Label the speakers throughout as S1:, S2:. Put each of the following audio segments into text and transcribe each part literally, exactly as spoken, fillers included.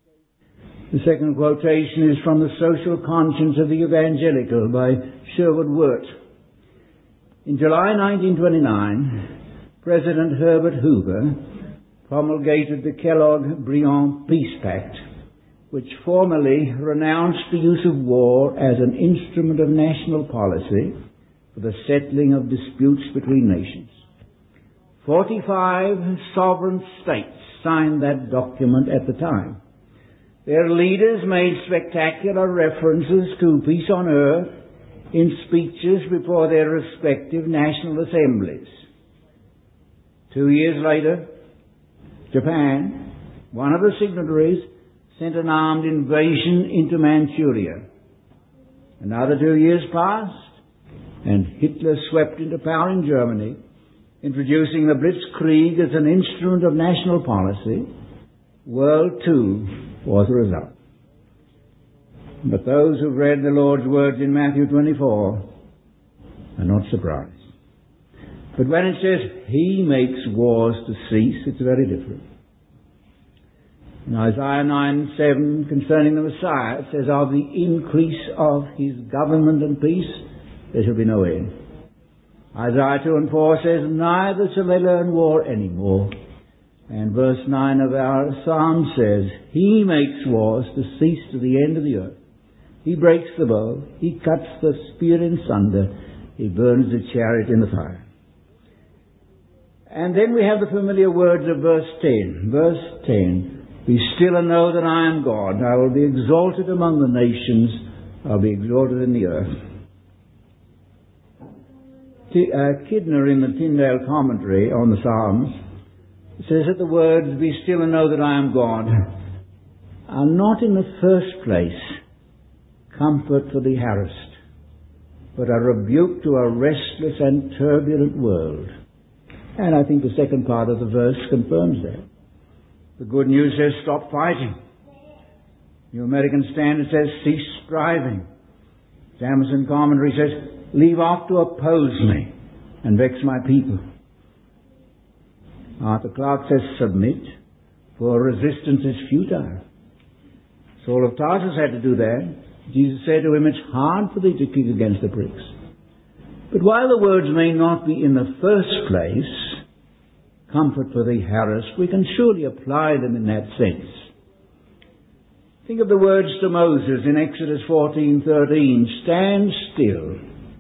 S1: The second quotation is from The Social Conscience of the Evangelical by Sherwood Wirt. In July nineteen twenty-nine, President Herbert Hoover promulgated the Kellogg-Briand Peace Pact, which formally renounced the use of war as an instrument of national policy for the settling of disputes between nations. Forty-five sovereign states signed that document at the time. Their leaders made spectacular references to peace on earth in speeches before their respective national assemblies. Two years later, Japan, one of the signatories, sent an armed invasion into Manchuria. Another two years passed, and Hitler swept into power in Germany, introducing the Blitzkrieg as an instrument of national policy. World Two was the result. But those who've read the Lord's words in Matthew twenty-four are not surprised. But when it says He makes wars to cease, it's very different. In Isaiah nine seven, concerning the Messiah, it says, of the increase of His government and peace, there shall be no end. Isaiah two and four says, neither shall they learn war anymore. And verse nine of our Psalm says, He makes wars to cease to the end of the earth. He breaks the bow. He cuts the spear in sunder. He burns the chariot in the fire. And then we have the familiar words of verse ten. Verse ten, be still and know that I am God. I will be exalted among the nations. I'll be exalted in the earth. T- uh, Kidner in the Tyndale commentary on the Psalms says that the words, be still and know that I am God, are not in the first place comfort for the harassed, but a rebuke to a restless and turbulent world. And I think the second part of the verse confirms that. The good news says, stop fighting. New American Standard says, cease striving. Jamison commentary says, leave off to oppose me and vex my people. Arthur Clarke says, submit, for resistance is futile. Saul of Tarsus had to do that. Jesus said to him, it's hard for thee to kick against the pricks. But while the words may not be in the first place comfort for the harassed, we can surely apply them in that sense. Think of the words to Moses in Exodus fourteen thirteen, stand still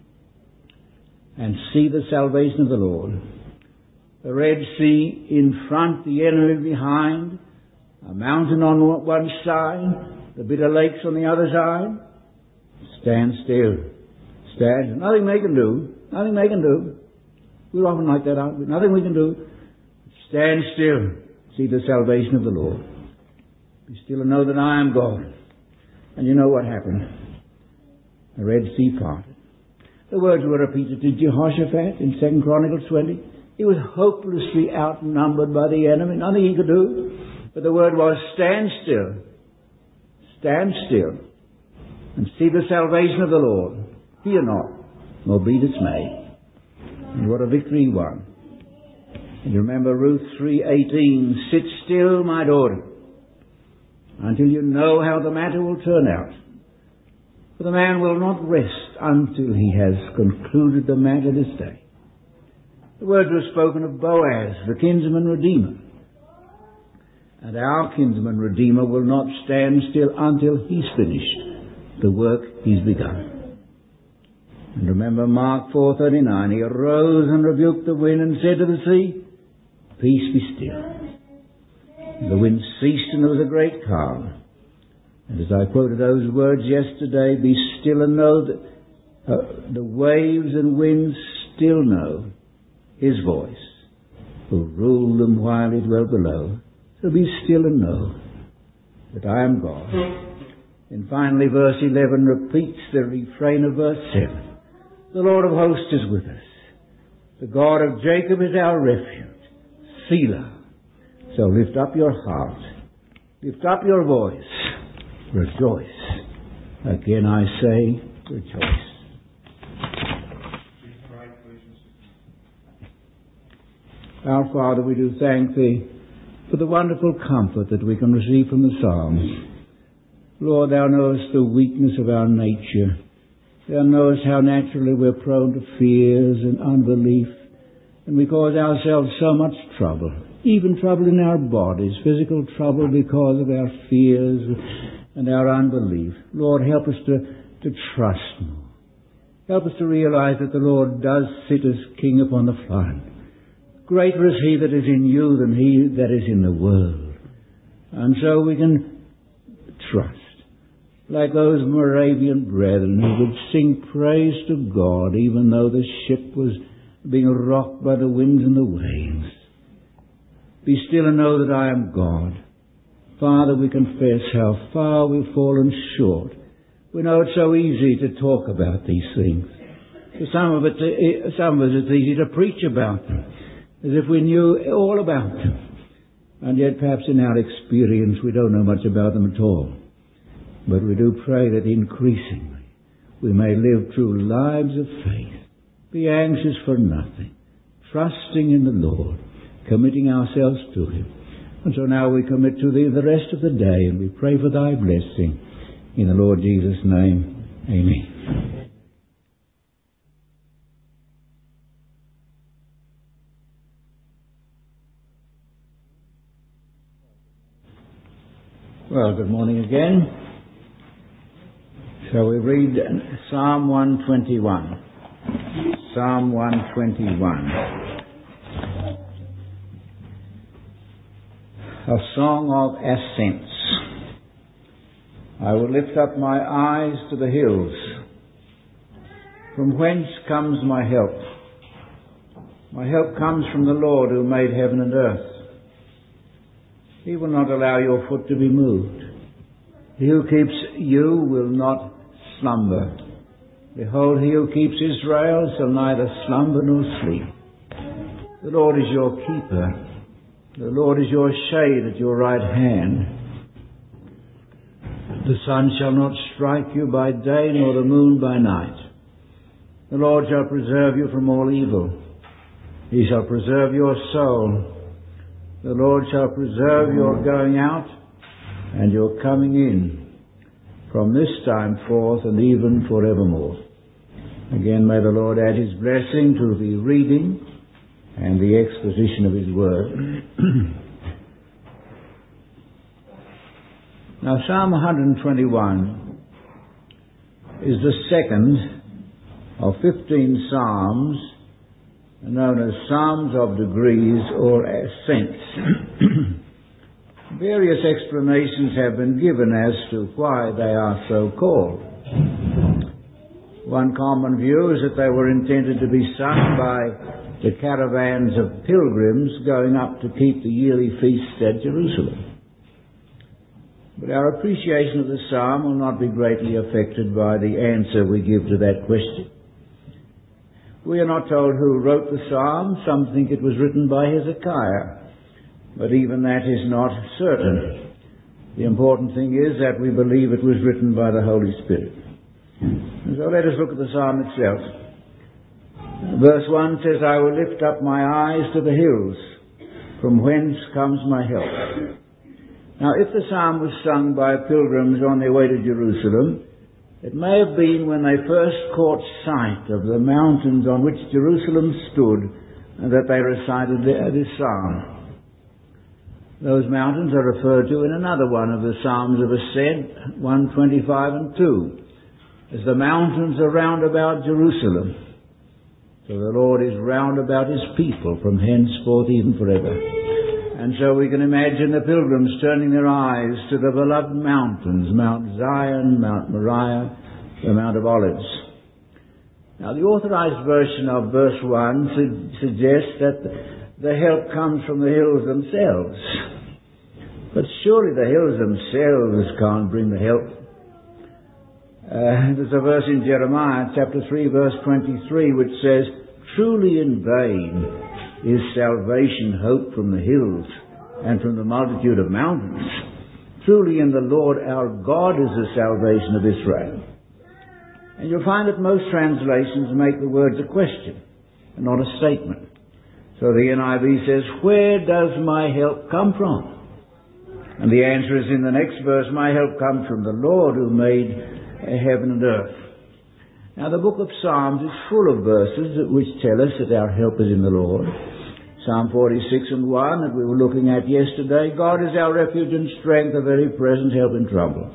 S1: and see the salvation of the Lord. The Red Sea in front, the enemy behind, a mountain on one side, the bitter lakes on the other side. Stand still. Stand. Nothing they can do. Nothing they can do. We're often like that, aren't we? Nothing we can do. Stand still. See the salvation of the Lord. Be still and know that I am God. And you know what happened. The Red Sea parted. The words were repeated to Jehoshaphat in Second Chronicles twenty. He was hopelessly outnumbered by the enemy. Nothing he could do. But the word was, stand still. Stand still. And see the salvation of the Lord. Fear not, nor be dismayed. And what a victory he won. And you remember Ruth three eighteen, sit still, my daughter, until you know how the matter will turn out. For the man will not rest until he has concluded the matter this day. The words were spoken of Boaz, the kinsman redeemer. And our kinsman redeemer will not stand still until he's finished the work he's begun. And remember Mark four thirty-nine, he arose and rebuked the wind and said to the sea, peace be still. The wind ceased and there was a great calm. And as I quoted those words yesterday, be still and know that uh, the waves and winds still know His voice, who ruled them while it dwelt below. So be still and know that I am God. And finally, verse eleven repeats the refrain of verse seven. The Lord of hosts is with us. The God of Jacob is our refuge. Selah. So lift up your heart. Lift up your voice. Rejoice. Again I say, rejoice. Our Father, we do thank Thee for the wonderful comfort that we can receive from the Psalms. Lord, Thou knowest the weakness of our nature. Thou knowest how naturally we're prone to fears and unbelief, and we cause ourselves so much trouble, even trouble in our bodies, physical trouble because of our fears and our unbelief. Lord, help us to, to trust more. Help us to realize that the Lord does sit as King upon the throne. Greater is He that is in you than he that is in the world. And so we can trust, like those Moravian brethren who would sing praise to God even though the ship was being rocked by the winds and the waves. Be still and know that I am God. Father, we confess how far we've fallen short. We know it's so easy to talk about these things. For some of, it, some of us it's easy to preach about them, as if we knew all about them. And yet perhaps in our experience we don't know much about them at all. But we do pray that increasingly we may live true lives of faith, be anxious for nothing, trusting in the Lord, committing ourselves to Him. And so now we commit to Thee the rest of the day, and we pray for Thy blessing. In the Lord Jesus' name, amen. Well, good morning again. Shall we read Psalm one twenty-one? Psalm one twenty-one. A song of ascents. I will lift up my eyes to the hills. From whence comes my help? My help comes from the Lord who made heaven and earth. He will not allow your foot to be moved. He who keeps you will not slumber. Behold, he who keeps Israel shall neither slumber nor sleep. The Lord is your keeper. The Lord is your shade at your right hand. The sun shall not strike you by day, nor the moon by night. The Lord shall preserve you from all evil. He shall preserve your soul. The Lord shall preserve your going out and your coming in, from this time forth and even forevermore. Again, may the Lord add His blessing to the reading and the exposition of His word. Now, Psalm one twenty-one is the second of fifteen psalms known as Psalms of Degrees or Ascents. Various explanations have been given as to why they are so called. One common view is that they were intended to be sung by the caravans of pilgrims going up to keep the yearly feasts at Jerusalem. But our appreciation of the psalm will not be greatly affected by the answer we give to that question. We are not told who wrote the psalm. Some think it was written by Hezekiah, but even that is not certain. The important thing is that we believe it was written by the Holy Spirit. And so let us look at the psalm itself. Verse one says, I will lift up my eyes to the hills, from whence comes my help. Now, if the psalm was sung by pilgrims on their way to Jerusalem, it may have been when they first caught sight of the mountains on which Jerusalem stood that they recited this psalm. Those mountains are referred to in another one of the Psalms of Ascent, one twenty-five and two, as the mountains are round about Jerusalem. So the Lord is round about His people from henceforth even forever. And so we can imagine the pilgrims turning their eyes to the beloved mountains, Mount Zion, Mount Moriah, the Mount of Olives. Now, the Authorized Version of verse one su- suggests that the help comes from the hills themselves. But surely the hills themselves can't bring the help. Uh, there's a verse in Jeremiah chapter three, verse twenty-three, which says, truly in vain is salvation hoped from the hills and from the multitude of mountains. Truly in the Lord our God is the salvation of Israel. And you'll find that most translations make the words a question and not a statement. So the N I V says, where does my help come from? And the answer is in the next verse, my help comes from the Lord who made heaven and earth. Now the book of Psalms is full of verses which tell us that our help is in the Lord. Psalm forty-six and one that we were looking at yesterday, God is our refuge and strength, a very present help in trouble.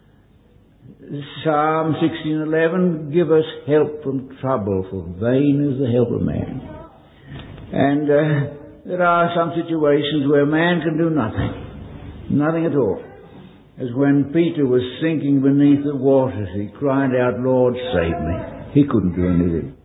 S1: Psalm sixteen eleven, give us help from trouble, for vain is the help of man. And uh, there are some situations where man can do nothing, nothing at all. As when Peter was sinking beneath the waters, he cried out, Lord, save me. He couldn't do anything.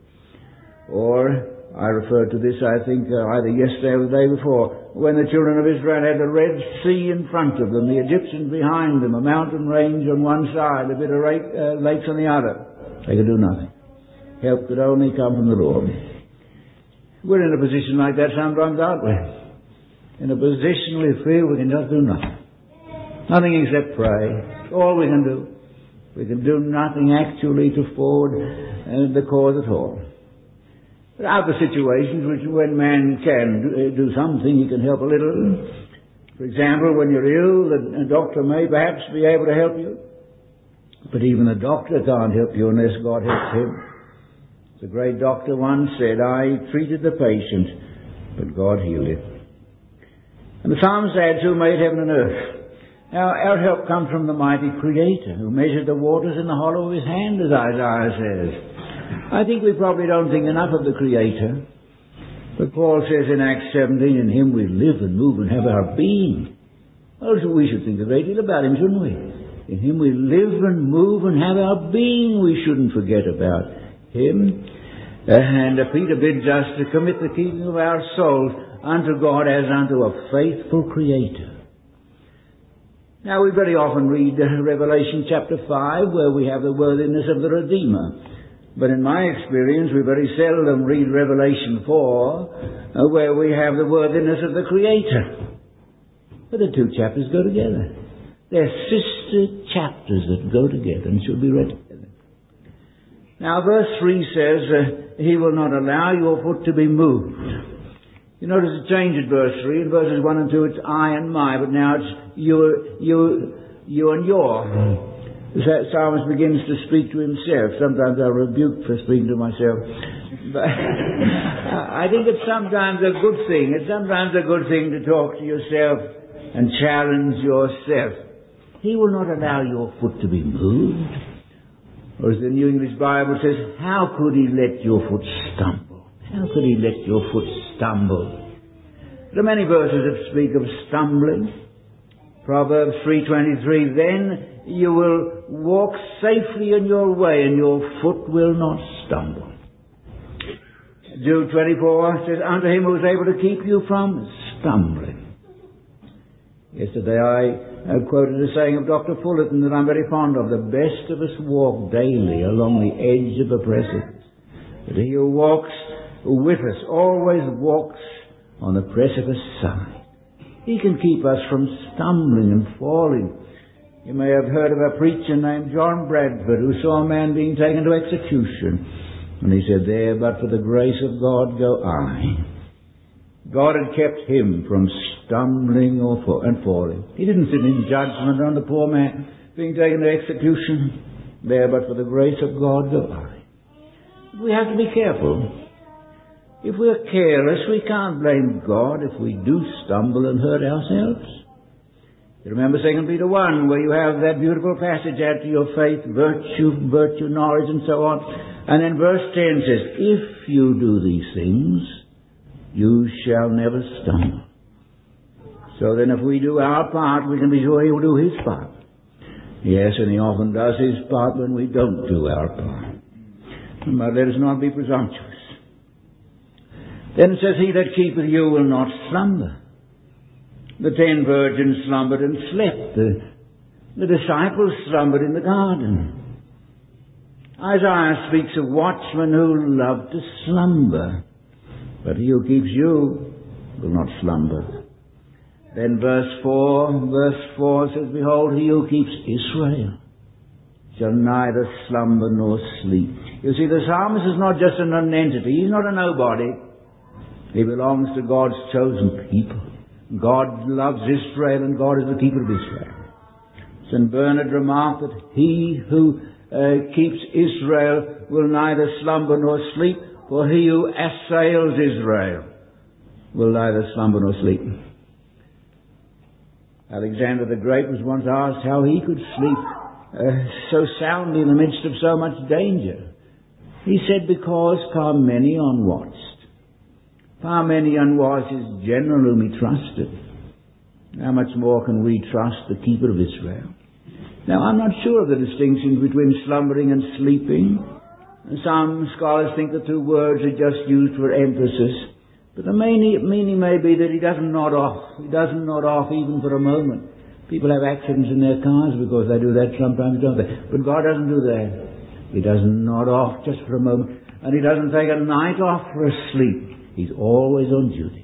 S1: Or, I referred to this, I think, uh, either yesterday or the day before, when the children of Israel had the Red Sea in front of them, the Egyptians behind them, a mountain range on one side, a bit of lake, uh, lakes on the other. They could do nothing. Help could only come from the Lord. We're in a position like that sometimes, aren't we? In a position we feel we can just do nothing. Nothing except pray. All we can do. We can do nothing actually to forward uh, the cause at all. There are other situations which when man can do, do something, he can help a little. For example, when you're ill, the, a doctor may perhaps be able to help you. But even the doctor can't help you unless God helps him. The great doctor once said, I treated the patient, but God healed him. And the psalmist adds, who made heaven and earth. Now, our help comes from the mighty Creator, who measured the waters in the hollow of his hand, as Isaiah says. I think we probably don't think enough of the Creator. But Paul says in Acts seventeen, in him we live and move and have our being. Well, so we should think a great deal about him, shouldn't we? In him we live and move and have our being. We shouldn't forget about him. Uh, and uh, Peter bids us to commit the keeping of our souls unto God as unto a faithful Creator. Now, we very often read uh, Revelation chapter five, where we have the worthiness of the Redeemer. But in my experience, we very seldom read Revelation four, uh, where we have the worthiness of the Creator. But the two chapters go together. They're sister chapters that go together and should be read together. Now, verse three says, uh, He will not allow your foot to be moved. You notice a change at verse three. In verses one and two, it's I and my, but now it's you, you, you and your. The psalmist begins to speak to himself. Sometimes I'm rebuked for speaking to myself. But I think it's sometimes a good thing. It's sometimes a good thing to talk to yourself and challenge yourself. He will not allow your foot to be moved. Or as the New English Bible says, how could he let your foot stumble? How could he let your foot stumble? There are many verses that speak of stumbling. Proverbs three twenty-three, then you will walk safely in your way and your foot will not stumble. Jude twenty-four says, unto him who is able to keep you from stumbling. Yesterday I, I quoted a saying of Doctor Fullerton that I'm very fond of. The best of us walk daily along the edge of a precipice. But he who walks with us always walks on the precipice side. He can keep us from stumbling and falling. You may have heard of a preacher named John Bradford who saw a man being taken to execution. And he said, there, but for the grace of God go I. God had kept him from stumbling or fall, and falling. He didn't sit in judgment on the poor man being taken to execution. There, but for the grace of God go I. We have to be careful. If we're careless, we can't blame God if we do stumble and hurt ourselves. You remember Second Peter one, where you have that beautiful passage, add to your faith virtue, virtue, knowledge, and so on. And then verse ten says, if you do these things, you shall never stumble. So then if we do our part, we can be sure he will do his part. Yes, and he often does his part when we don't do our part. But let us not be presumptuous. Then it says, he that keepeth you will not slumber. The ten virgins slumbered and slept. The, the disciples slumbered in the garden. Isaiah speaks of watchmen who love to slumber. But he who keeps you will not slumber. Then verse four, verse four says, behold, he who keeps Israel shall neither slumber nor sleep. You see, the psalmist is not just an nonentity. He's not a nobody. He belongs to God's chosen people. God loves Israel, and God is the keeper of Israel. Saint Bernard remarked that he who uh, keeps Israel will neither slumber nor sleep, for he who assails Israel will neither slumber nor sleep. Alexander the Great was once asked how he could sleep uh, so soundly in the midst of so much danger. He said, because far many unwatched, far many unwatched is general whom he trusted. How much more can we trust the keeper of Israel? Now, I'm not sure of the distinction between slumbering and sleeping. Some scholars think the two words are just used for emphasis. But the meaning may be that he doesn't nod off. He doesn't nod off even for a moment. People have accidents in their cars because they do that sometimes, don't they? But God doesn't do that. He doesn't nod off just for a moment. And he doesn't take a night off for a sleep. He's always on duty.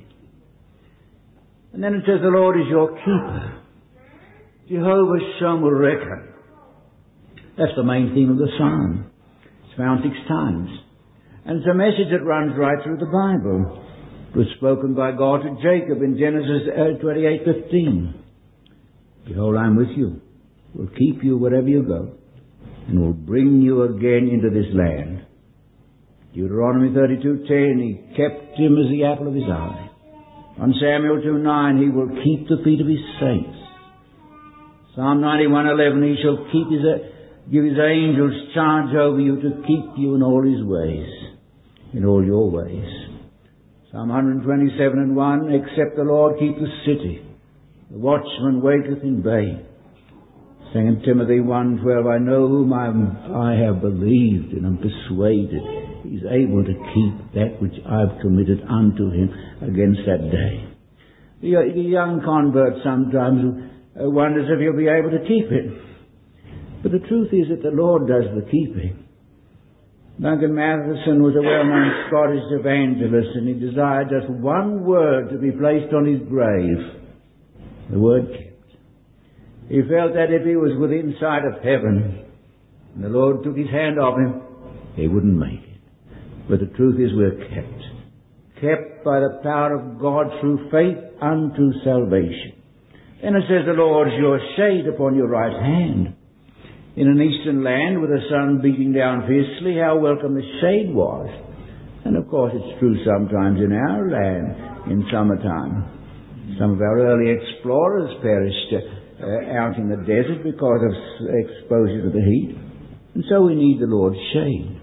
S1: And then it says, the Lord is your keeper. Jehovah Shomereka. That's the main theme of the psalm. It's found six times. And it's a message that runs right through the Bible. It was spoken by God to Jacob in Genesis twenty-eight fifteen. Behold, I am with you. Will keep you wherever you go, and will bring you again into this land. Deuteronomy thirty-two ten, he kept him as the apple of his eye. On Samuel two nine, he will keep the feet of his saints. Psalm ninety-one eleven, he shall keep his, give his angels charge over you to keep you in all his ways, in all your ways. Psalm one twenty-seven and one, except the Lord keep the city, the watchman waiteth in vain. Second Timothy one twelve, I know whom I, I have believed and am persuaded he's able to keep that which I've committed unto him against that day. The, the young convert sometimes wonders if he'll be able to keep it. But the truth is that the Lord does the keeping. Duncan Matheson was a well-known Scottish evangelist, and he desired just one word to be placed on his grave. The word kept. He felt that if he was within sight of heaven, and the Lord took his hand off him, he wouldn't make it. But the truth is we're kept. Kept by the power of God through faith unto salvation. Then it says, the Lord's your shade upon your right hand. In an eastern land with the sun beating down fiercely, how welcome the shade was. And of course it's true sometimes in our land in summertime. Some of our early explorers perished uh, out in the desert because of exposure to the heat. And so we need the Lord's shade.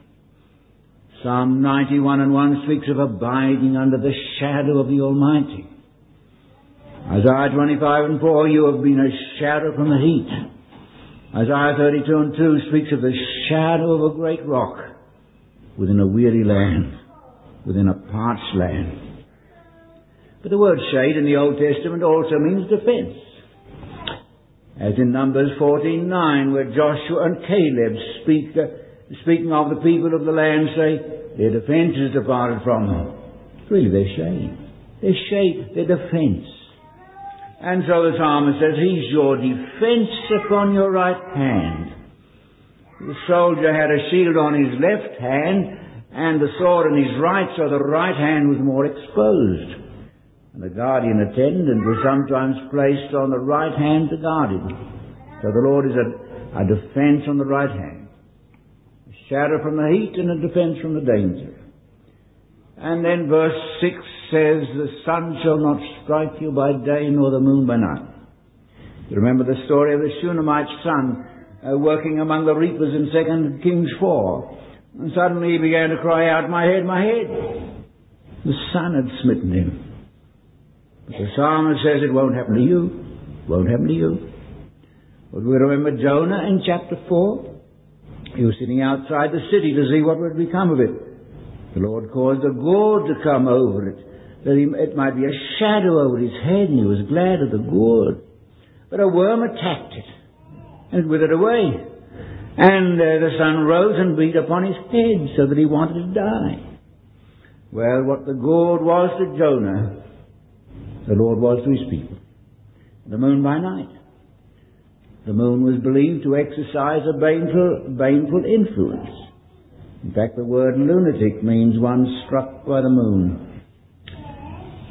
S1: Psalm ninety-one and one speaks of abiding under the shadow of the Almighty. Isaiah twenty-five and four, you have been a shadow from the heat. Isaiah thirty-two and two speaks of the shadow of a great rock within a weary land, within a parched land. But the word shade in the Old Testament also means defense. As in Numbers fourteen nine, where Joshua and Caleb speak, uh, speaking of the people of the land, say, their defense is departed from them. It's really their shade. Their shade, their defense. And so the psalmist says, he's your defense upon your right hand. The soldier had a shield on his left hand and the sword in his right, so the right hand was more exposed. And the guardian attendant was sometimes placed on the right hand to guard him. So the Lord is a, a defense on the right hand. A shadow from the heat and a defense from the danger. And then verse six says, the sun shall not strike you by day nor the moon by night. You remember the story of the Shunammite son uh, working among the reapers in Second Kings four. And suddenly he began to cry out, my head, my head. The sun had smitten him. But the psalmist says it won't happen to you. Won't happen to you. But we remember Jonah in chapter four. He was sitting outside the city to see what would become of it. The Lord caused a gourd to come over it, that he, it might be a shadow over his head, and he was glad of the gourd. But a worm attacked it, and it withered away. And uh, the sun rose and beat upon his head, so that he wanted to die. Well, what the gourd was to Jonah, the Lord was to his people. The moon by night. The moon was believed to exercise a baneful, baneful influence. In fact, the word lunatic means one struck by the moon.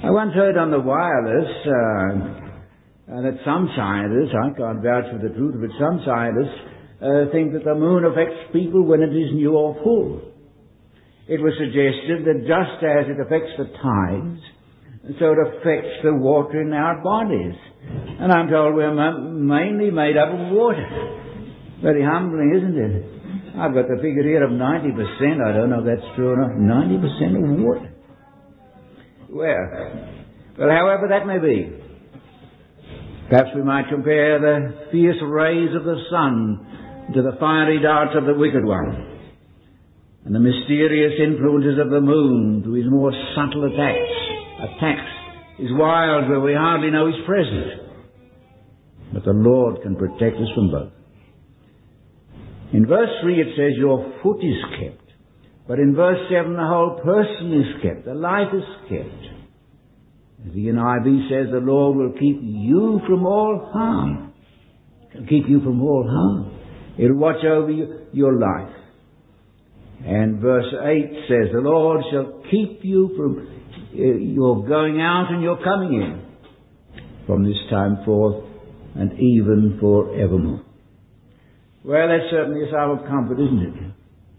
S1: I once heard on the wireless uh, uh, that some scientists, I can't vouch for the truth, but some scientists uh, think that the moon affects people when it is new or full. It was suggested that just as it affects the tides, so it affects the water in our bodies. And I'm told we're ma- mainly made up of water. Very humbling, isn't it? I've got the figure here of ninety percent. I don't know if that's true or not. ninety percent of water. Well, well, however that may be, perhaps we might compare the fierce rays of the sun to the fiery darts of the wicked one, and the mysterious influences of the moon to his more subtle attacks, attacks, his wiles where we hardly know he's present. But the Lord can protect us from both. In verse three it says, your foot is kept. But in verse seven, the whole person is kept. The life is kept. As the N I V says, the Lord will keep you from all harm. He'll keep you from all harm. He'll watch over you, your life. And verse eight says, the Lord shall keep you from uh, your going out and your coming in from this time forth and even forevermore. Well, that's certainly a sign of comfort, isn't it?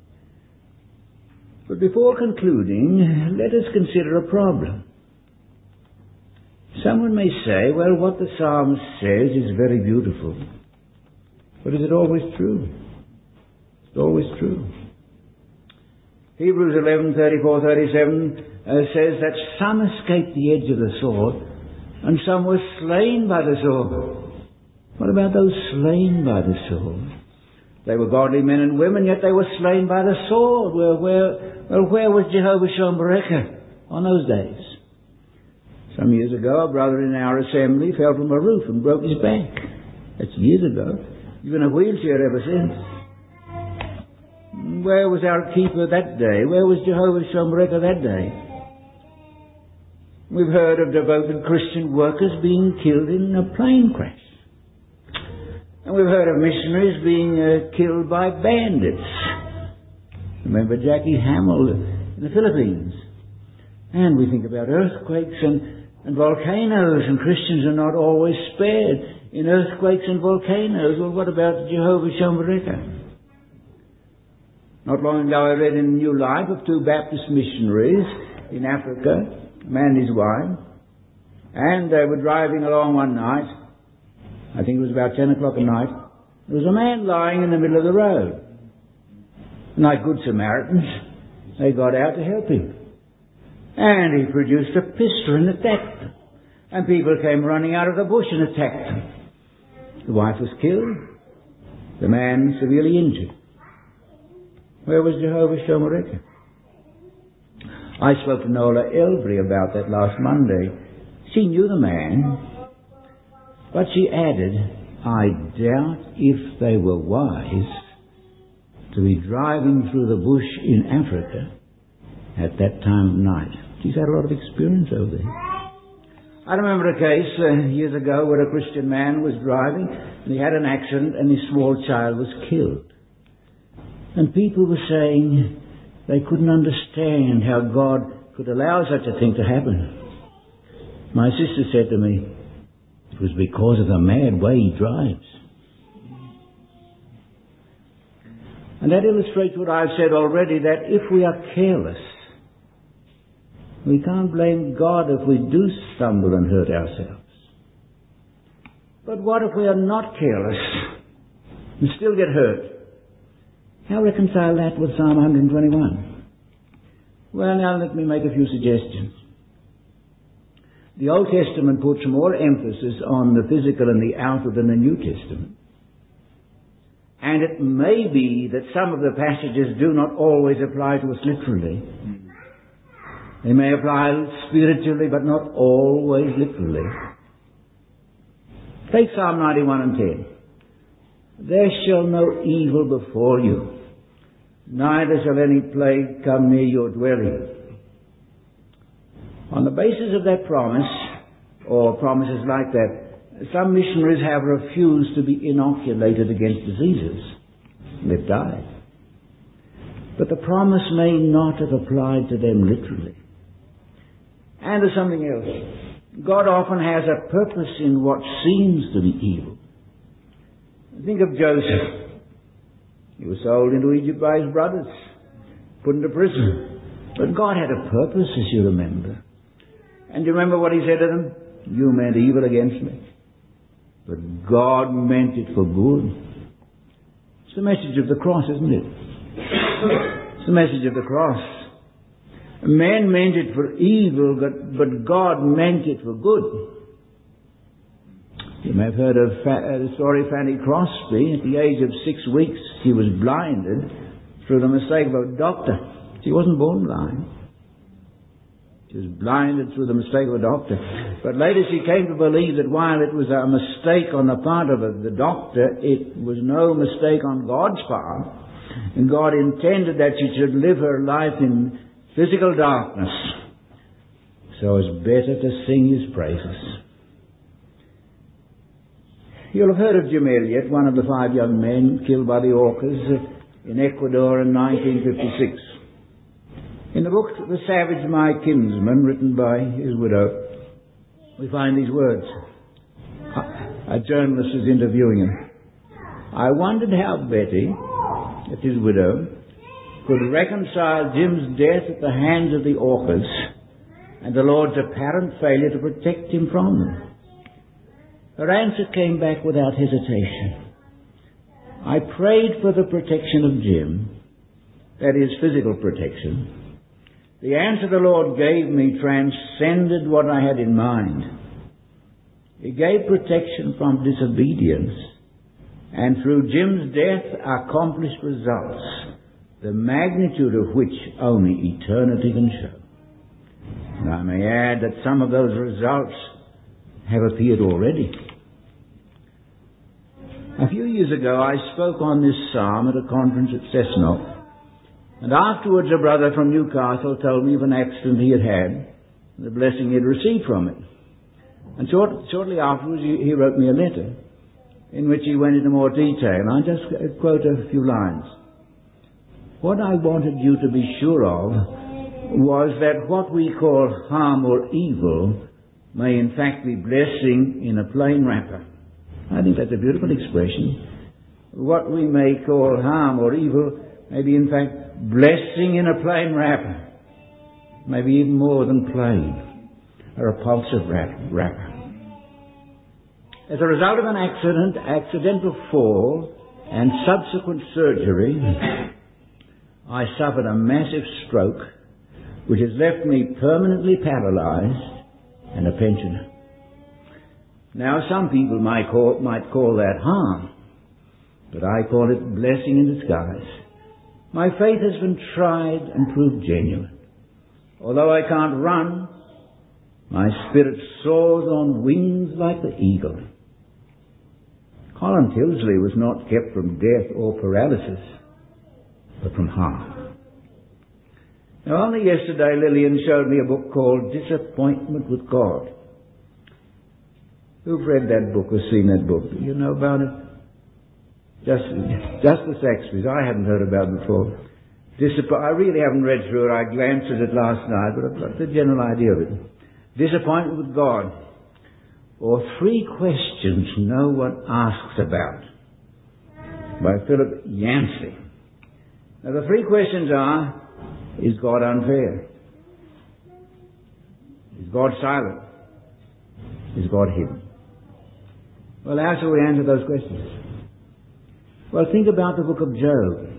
S1: But before concluding, let us consider a problem. Someone may say, well, what the psalmist says is very beautiful. But is it always true? It's always true. Hebrews eleven, thirty-four, thirty-seven uh, says that some escaped the edge of the sword and some were slain by the sword. What about those slain by the sword? They were godly men and women, yet they were slain by the sword. Where, where, well, where was Jehovah Shombereka on those days? Some years ago, a brother in our assembly fell from a roof and broke his back. That's years ago. He's been in a wheelchair ever since. Where was our keeper that day? Where was Jehovah Shombereka that day? We've heard of devoted Christian workers being killed in a plane crash. And we've heard of missionaries being uh, killed by bandits. Remember Jackie Hamill in the Philippines. And we think about earthquakes and, and volcanoes, and Christians are not always spared in earthquakes and volcanoes. Well, what about Jehovah Shombereka? Not long ago I read in New Life of two Baptist missionaries in Africa, a man and his wife, and they were driving along one night. I think it was about ten o'clock at night. There was a man lying in the middle of the road. And like good Samaritans, they got out to help him. And he produced a pistol and attacked them. And people came running out of the bush and attacked them. The wife was killed. The man severely injured. Where was Jehovah Shombereka? I spoke to Nola Elvery about that last Monday. She knew the man. But she added, I doubt if they were wise to be driving through the bush in Africa at that time of night. She's had a lot of experience over there. I remember a case uh, years ago where a Christian man was driving and he had an accident and his small child was killed. And people were saying they couldn't understand how God could allow such a thing to happen. My sister said to me, it was because of the mad way he drives. And that illustrates what I've said already, that if we are careless, we can't blame God if we do stumble and hurt ourselves. But what if we are not careless and still get hurt? How reconcile that with Psalm one twenty-one? Well, now let me make a few suggestions. The Old Testament puts more emphasis on the physical and the outer than the New Testament. And it may be that some of the passages do not always apply to us literally. They may apply spiritually, but not always literally. Take Psalm ninety-one and ten. There shall no evil befall you, neither shall any plague come near your dwelling. On the basis of that promise, or promises like that, some missionaries have refused to be inoculated against diseases. They've died. But the promise may not have applied to them literally. And there's something else. God often has a purpose in what seems to be evil. Think of Joseph. He was sold into Egypt by his brothers, put into prison. But God had a purpose, as you remember. And you remember what he said to them? You meant evil against me, but God meant it for good. It's the message of the cross, isn't it? It's the message of the cross. Men meant it for evil, but, but God meant it for good. You may have heard of fa- the story of Fanny Crosby. At the age of six weeks, she was blinded through the mistake of a doctor. She wasn't born blind. She was blinded through the mistake of a doctor. But later she came to believe that while it was a mistake on the part of the doctor, it was no mistake on God's part. And God intended that she should live her life in physical darkness. So it's better to sing His praises. You'll have heard of Jim Elliot, one of the five young men killed by the Orcas in Ecuador in nineteen fifty-six. In the book, The Savage My Kinsman, written by his widow, we find these words. A journalist is interviewing him. I wondered how Betty, that's his widow, could reconcile Jim's death at the hands of the Orcas and the Lord's apparent failure to protect him from them. Her answer came back without hesitation. I prayed for the protection of Jim, that is, physical protection. The answer the Lord gave me transcended what I had in mind. He gave protection from disobedience, and through Jim's death accomplished results, the magnitude of which only eternity can show. And I may add that some of those results have appeared already. A few years ago I spoke on this psalm at a conference at Cessnock. And afterwards a brother from Newcastle told me of an accident he had had, and the blessing he had received from it. And short, shortly afterwards he, he wrote me a letter in which he went into more detail. And I just quote a few lines. What I wanted you to be sure of was that what we call harm or evil may in fact be blessing in a plain wrapper. I think that's a beautiful expression. What we may call harm or evil may be in fact blessing in a plain wrapper, maybe even more than plain, a repulsive wrapper. As a result of an accident, accidental fall, and subsequent surgery, I suffered a massive stroke which has left me permanently paralyzed and a pensioner. Now some people might call, might call that harm, but I call it blessing in disguise. My faith has been tried and proved genuine. Although I can't run, my spirit soars on wings like the eagle. Colin Tilsley was not kept from death or paralysis, but from harm. Now, only yesterday Lillian showed me a book called Disappointment with God. Who've read that book or seen that book? Do you know about it? Just, just the Saxbys. I hadn't heard about it before. Disapp- I really haven't read through it. I glanced at it last night, but I've got the general idea of it. Disappointment with God. Or Three Questions No One Asks About, by Philip Yancey. Now the three questions are, is God unfair? Is God silent? Is God hidden? Well, how shall we answer those questions? Well, think about the book of Job.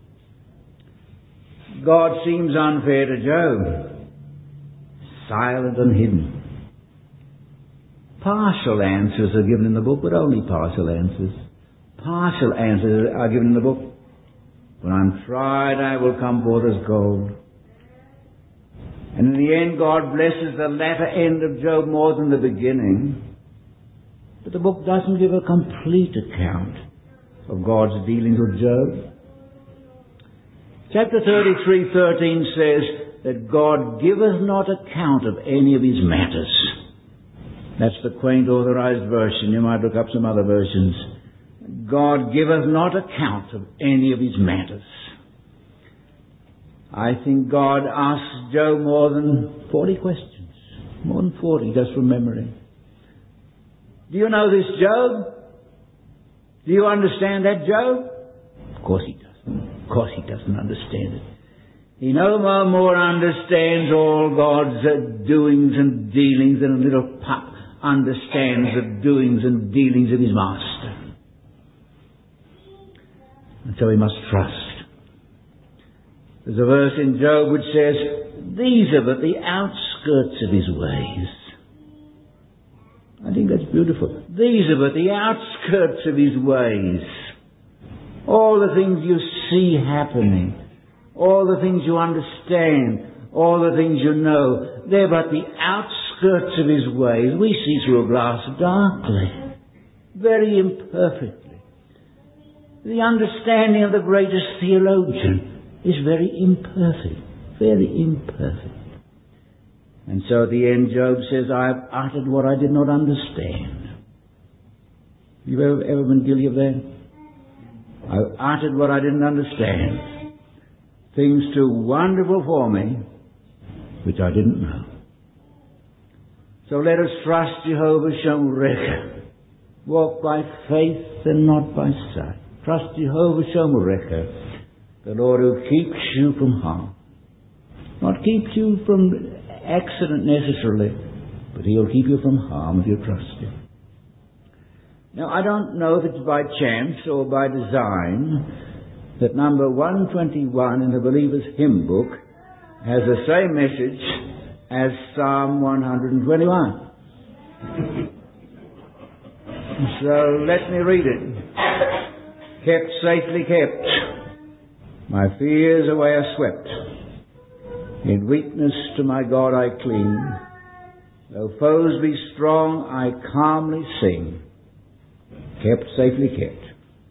S1: God seems unfair to Job, silent and hidden. Partial answers are given in the book, but only partial answers. Partial answers are given in the book. When I'm tried, I will come forth as gold. And in the end, God blesses the latter end of Job more than the beginning. But the book doesn't give a complete account of God's dealings with Job. Chapter thirty-three thirteen says that God giveth not account of any of his matters. That's the quaint authorized version. You might look up some other versions. God giveth not account of any of his matters. I think God asks Job more than forty questions. More than forty, just from memory. Do you know this Job? Do you understand that Job? Of course he doesn't. Of course he doesn't understand it. He no more understands all God's uh, doings and dealings than a little pup understands the doings and dealings of his master. And so he must trust. There's a verse in Job which says, these are but the outskirts of his ways. I think that's beautiful. These are but the outskirts of his ways. All the things you see happening, all the things you understand, all the things you know, they're but the outskirts of his ways. We see through a glass darkly, very imperfectly. The understanding of the greatest theologian is very imperfect, very imperfect. And so at the end Job says, I have uttered what I did not understand. You've ever, ever been guilty of that? I've uttered what I didn't understand. Things too wonderful for me, which I didn't know. So let us trust Jehovah Shomrecha. Walk by faith and not by sight. Trust Jehovah Shomrecha, the Lord who keeps you from harm. Not keeps you from accident necessarily, but he'll keep you from harm if you trust him. Now, I don't know if it's by chance or by design that number one twenty-one in the Believer's Hymn Book has the same message as Psalm one twenty-one. So let me read it. Kept, safely kept, my fears away are swept. In weakness to my God I cling. Though foes be strong, I calmly sing. Kept, safely kept.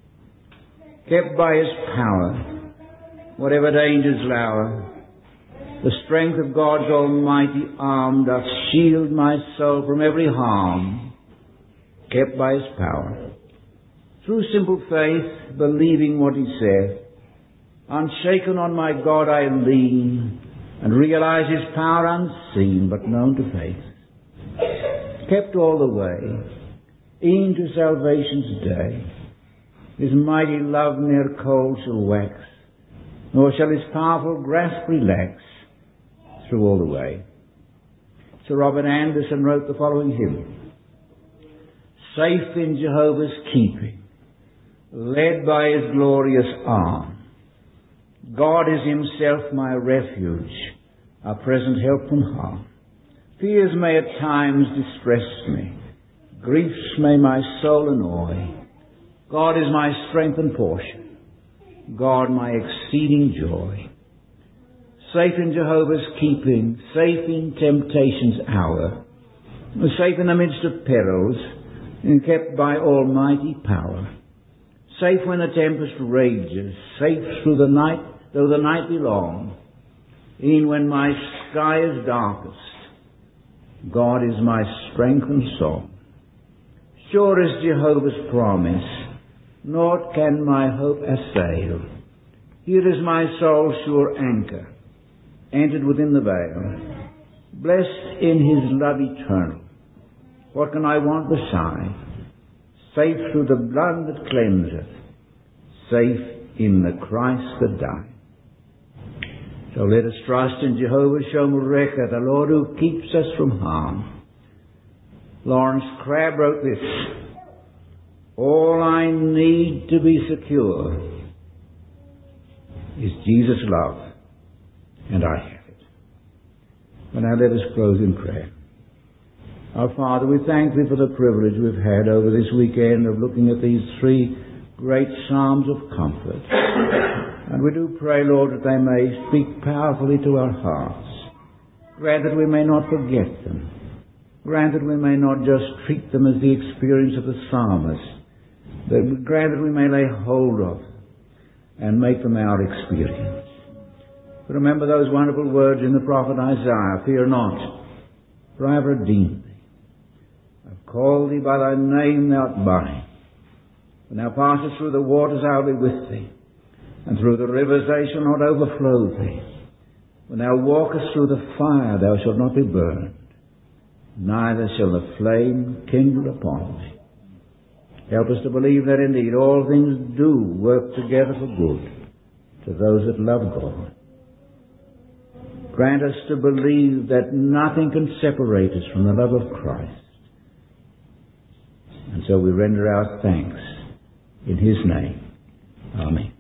S1: Kept by his power, whatever dangers lour. The strength of God's almighty arm doth shield my soul from every harm. Kept by his power. Through simple faith, believing what he saith, unshaken on my God I lean, and realize his power unseen, but known to faith. Kept all the way, e'en to salvation's day. His mighty love ne'er cold shall wax, nor shall his powerful grasp relax through all the way. Sir Robert Anderson wrote the following hymn. Safe in Jehovah's keeping, led by his glorious arm, God is himself my refuge, a present help from harm. Fears may at times distress me, griefs may my soul annoy. God is my strength and portion, God my exceeding joy. Safe in Jehovah's keeping, safe in temptation's hour, safe in the midst of perils, and kept by almighty power. Safe when the tempest rages, safe through the night, though the night be long, e'en when my sky is darkest, God is my strength and song. Sure is Jehovah's promise, naught can my hope assail. Here is my soul's sure anchor, entered within the veil. Blessed in his love eternal, what can I want beside? Safe through the blood that cleanseth, safe in the Christ that died. So let us trust in Jehovah Shomrecha, the Lord who keeps us from harm. Lawrence Crabb wrote this, all I need to be secure is Jesus' love, and I have it. But now let us close in prayer. Our Father, we thank Thee for the privilege we've had over this weekend of looking at these three great Psalms of comfort. And we do pray, Lord, that they may speak powerfully to our hearts. Grant that we may not forget them. Grant that we may not just treat them as the experience of the psalmist, but grant that we may lay hold of and make them our experience. Remember those wonderful words in the prophet Isaiah, fear not, for I have redeemed thee. I've called thee by thy name, thou art mine. When thou passest through the waters, I'll be with thee, and through the rivers they shall not overflow thee. When thou walkest through the fire, thou shalt not be burned, neither shall the flame kindle upon me. Help us to believe that indeed all things do work together for good to those that love God. Grant us to believe that nothing can separate us from the love of Christ. And so we render our thanks in His name. Amen.